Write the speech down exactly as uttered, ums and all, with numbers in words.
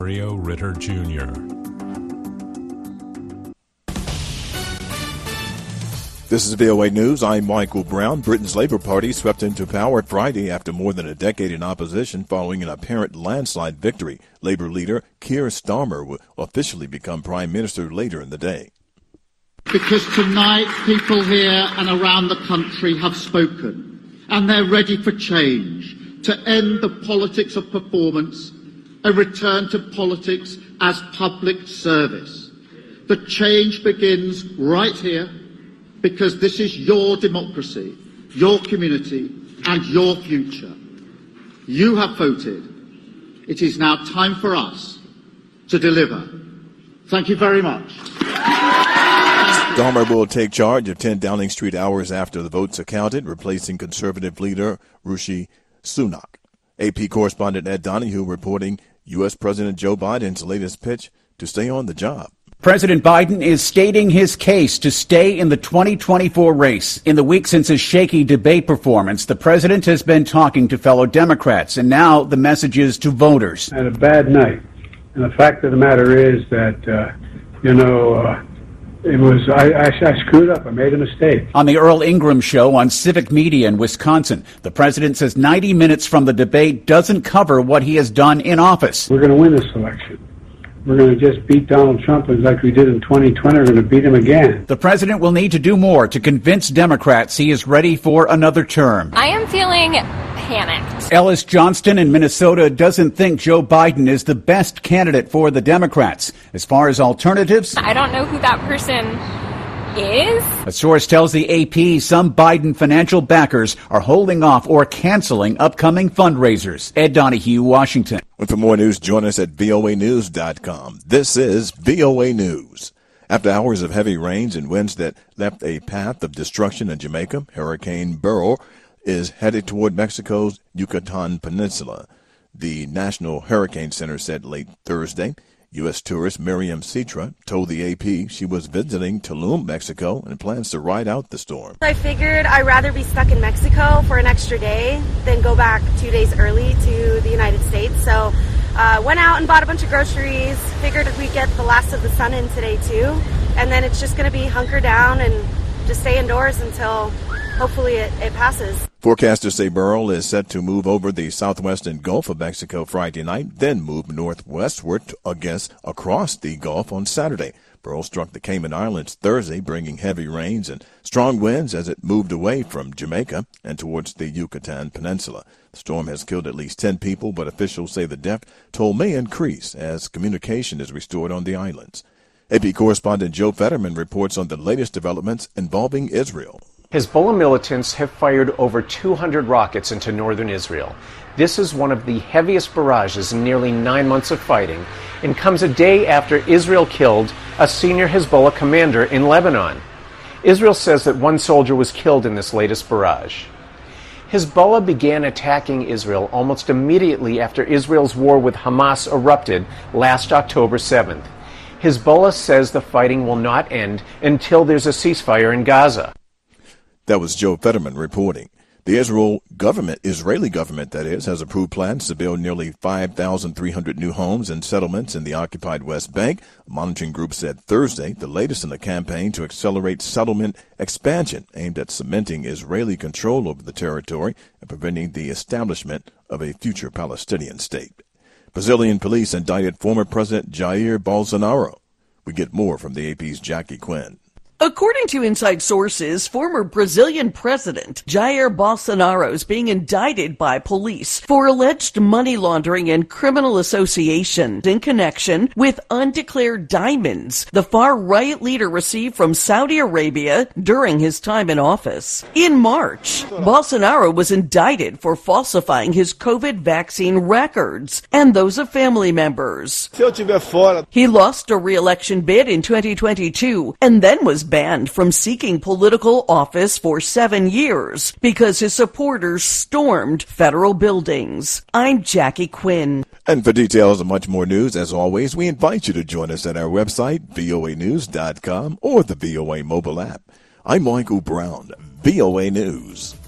Mario Ritter Junior This is V O A News. I'm Michael Brown. Britain's Labour Party swept into power Friday after more than a decade in opposition following an apparent landslide victory. Labour leader Keir Starmer will officially become Prime Minister later in the day. Because tonight people here and around the country have spoken, and they're ready for change, to end the politics of performance and return to politics as public service. The change begins right here, because this is your democracy, your community, and your future. You have voted. It is now time for us to deliver. Thank you very much. Starmer will take charge of ten Downing Street hours after the votes are counted, replacing Conservative leader Rishi Sunak. A P correspondent Ed Donahue reporting U S. President Joe Biden's latest pitch to stay on the job. President Biden is stating his case to stay in the twenty twenty-four race. In the week since his shaky debate performance, the president has been talking to fellow Democrats, and now the message is to voters. I had a bad night, and the fact of the matter is that, uh, you know, uh, it was, I, I, I screwed up. I made a mistake. On the Earl Ingram Show on Civic Media in Wisconsin, the president says ninety minutes from the debate doesn't cover what he has done in office. We're going to win this election. We're going to just beat Donald Trump like we did in twenty twenty. We're going to beat him again. The president will need to do more to convince Democrats he is ready for another term. I am feeling panicked. Ellis Johnston in Minnesota doesn't think Joe Biden is the best candidate for the Democrats. As far as alternatives, I don't know who that person is. A source tells the A P some Biden financial backers are holding off or canceling upcoming fundraisers. Ed Donahue, Washington. And for more news, join us at V O A news dot com. This is V O A News. After hours of heavy rains and winds that left a path of destruction in Jamaica, Hurricane Beryl is headed toward Mexico's Yucatan Peninsula. The National Hurricane Center said late Thursday. U S tourist Miriam Citra told the A P she was visiting Tulum, Mexico, and plans to ride out the storm. I figured I'd rather be stuck in Mexico for an extra day than go back two days early to the United States. So uh, went out and bought a bunch of groceries, figured we'd get the last of the sun in today too, and then it's just going to be hunker down and just stay indoors until hopefully it, it passes. Forecasters say Beryl is set to move over the southwestern Gulf of Mexico Friday night, then move northwestward against across the Gulf on Saturday. Beryl struck the Cayman Islands Thursday, bringing heavy rains and strong winds as it moved away from Jamaica and towards the Yucatan Peninsula. The storm has killed at least ten people, but officials say the death toll may increase as communication is restored on the islands. A P correspondent Joe Fetterman reports on the latest developments involving Israel. Hezbollah militants have fired over two hundred rockets into northern Israel. This is one of the heaviest barrages in nearly nine months of fighting and comes a day after Israel killed a senior Hezbollah commander in Lebanon. Israel says that one soldier was killed in this latest barrage. Hezbollah began attacking Israel almost immediately after Israel's war with Hamas erupted last October seventh. Hezbollah says the fighting will not end until there's a ceasefire in Gaza. That was Joe Fetterman reporting. The Israel government, Israeli government that is, has approved plans to build nearly five thousand three hundred new homes and settlements in the occupied West Bank. A monitoring group said Thursday, the latest in a campaign to accelerate settlement expansion aimed at cementing Israeli control over the territory and preventing the establishment of a future Palestinian state. Brazilian police indicted former President Jair Bolsonaro. We get more from the A P's Jackie Quinn. According to inside sources, former Brazilian President Jair Bolsonaro is being indicted by police for alleged money laundering and criminal association in connection with undeclared diamonds the far-right leader received from Saudi Arabia during his time in office. In March, Bolsonaro was indicted for falsifying his COVID vaccine records and those of family members. He lost a re-election bid in twenty twenty-two and then was banned from seeking political office for seven years because his supporters stormed federal buildings. I'm Jackie Quinn. And for details and much more news, as always, we invite you to join us at our website, V O A news dot com, or the V O A mobile app. I'm Michael Brown, V O A News.